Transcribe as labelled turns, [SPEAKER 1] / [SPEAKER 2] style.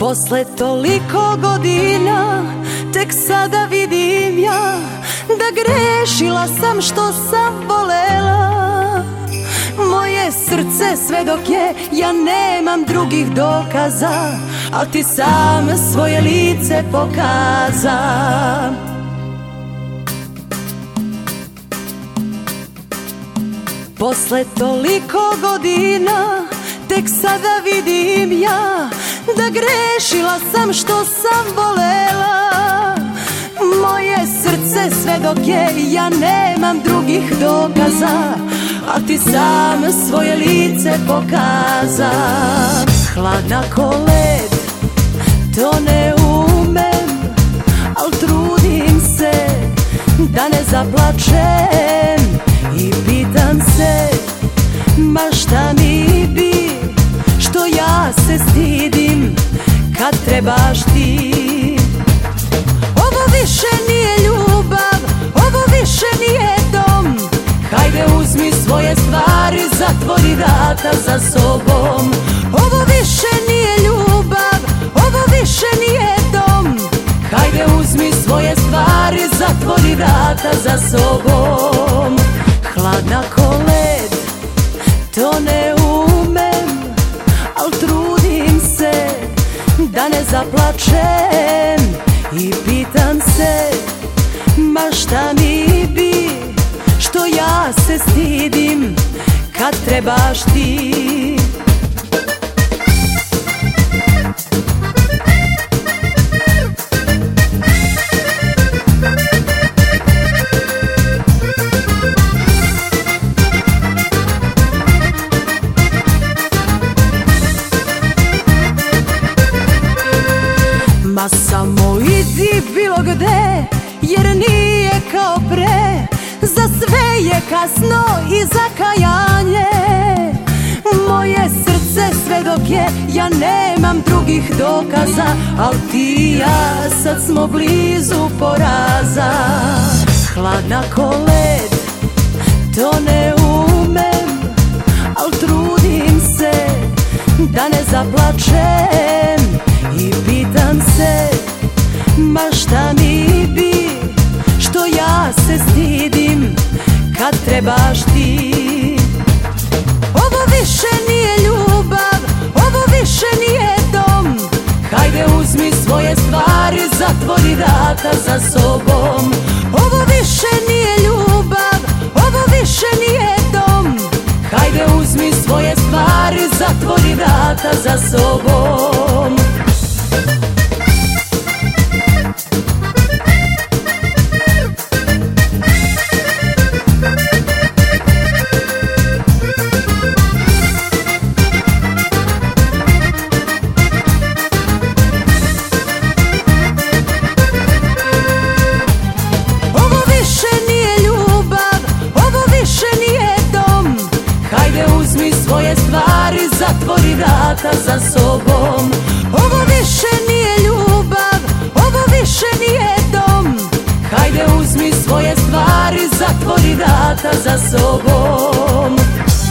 [SPEAKER 1] Posle toliko godina tek sada vidim ja da grešila sam što sam volela. Moje srce sve dok je, ja nemam drugih dokaza, al ti sam svoje lice pokaza. Posle toliko godina tek sada vidim ja da grešila sam što sam volela. Moje srce sve dok je, ja nemam drugih dokaza, a ti sam svoje lice pokaza. Hladna ko led, to ne umem, al trudim se da ne zaplačem i pitam se, ma šta mi bi, što ja se stidim kad trebaš ti. Ovo više nije ljubav, ovo više nije dom. Hajde uzmi svoje stvari, zatvori vrata za sobom. Ovo više nije ljubav, ovo više nije dom. Hajde uzmi svoje stvari, zatvori vrata za sobom. Hladna ko led, to ne umem, al trudim se da ne zaplačem i pitam se, ma šta mi bi, što ja se stidim kad trebaš ti. Ma samo idi bilo gde, jer nije kao pre. Za sve je kasno i za kajanje. Moje srce sve dok je, ja nemam drugih dokaza, al ti i ja sad smo blizu poraza. Hladna ko led, to ne umem, al trudim se da ne zaplačem i pitam se, ma šta mi bi, što ja se stidim kad trebaš ti. Ovo više nije ljubav, ovo više nije dom. Hajde uzmi svoje stvari, zatvori vrata za sobom. Ovo više nije ljubav, ovo više nije dom. Hajde uzmi svoje stvari, zatvori vrata za sobom. Zatvori vrata za sobom. Ovo više nije ljubav, ovo više nije dom. Hajde uzmi svoje stvari, zatvori vrata za sobom.